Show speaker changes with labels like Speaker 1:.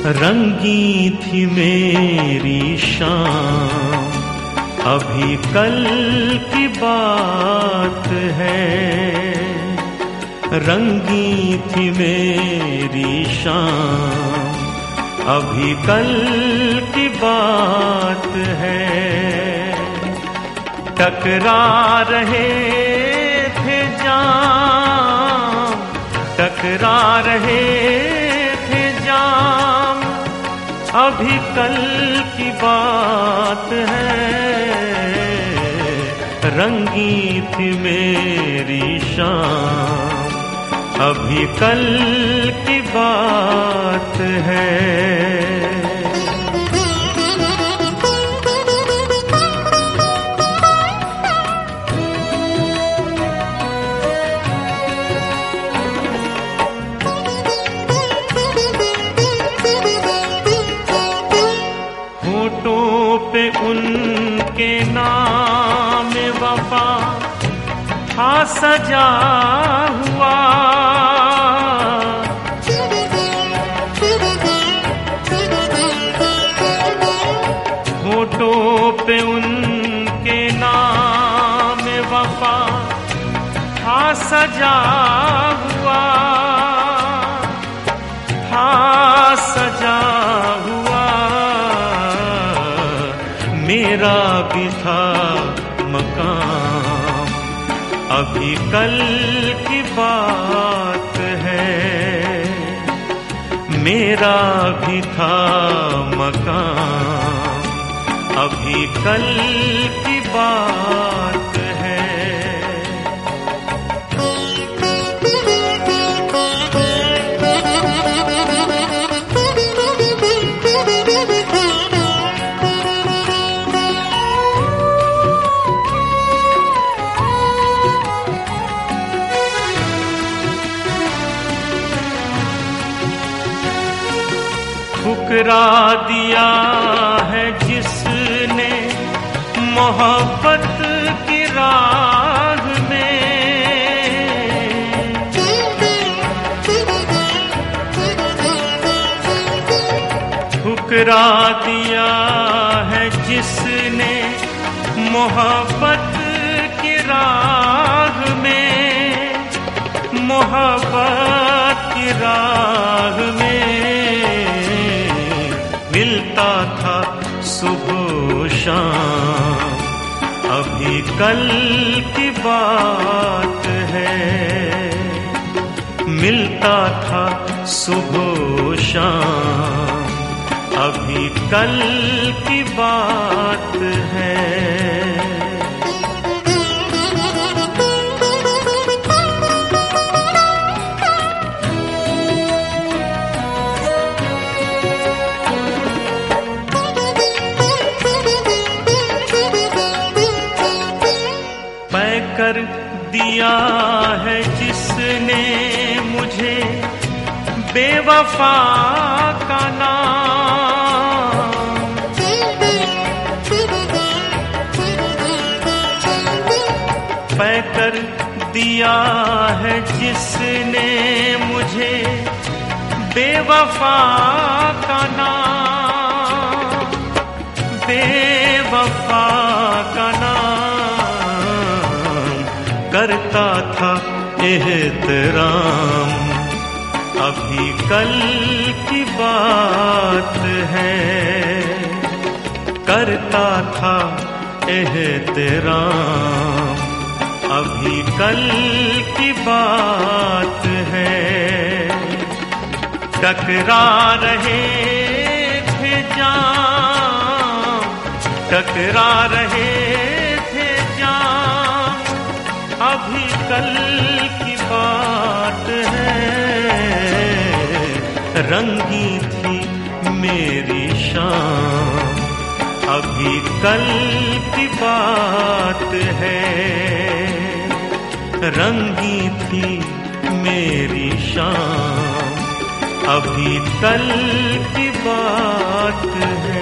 Speaker 1: रंगी थी मेरी शाम, अभी कल की बात है। रंगी थी मेरी शाम, अभी कल की बात है। टकरा रहे थे जाम, टकरा रहे थे जाम, अभी कल की बात है। रंगी थी मेरी शाम, अभी कल की बात है। होठों पे उनके नाम वफा था सजा हुआ, होठों पे उनके नाम वफा था सजा हुआ, था सजा हुआ। मेरा भी था मकाम, अभी कल की बात है। मेरा भी था मकाम, अभी कल की बात है। ठुकरा दिया है जिसने मोहब्बत की राह में, ठुकरा दिया है जिसने मोहब्बत की राह में, मोहब्बत की राह में। मिलता था सुबह शाम, अभी कल की बात है। मिलता था सुबह शाम, अभी कल की बात है। कर दिया है जिसने मुझे बेवफा का नाम, तय कर दिया है जिसने मुझे बेवफा का नाम, बेवफा का नाम। करता था एहतराम, अभी कल की बात है। करता था एहतराम, अभी कल की बात है। टकरा रहे थे जाम, टकरा रहे थे जाम, अभी कल की बात है। रंगी थी मेरी शाम, अभी कल की बात है। रंगी थी मेरी शाम, अभी कल की बात है।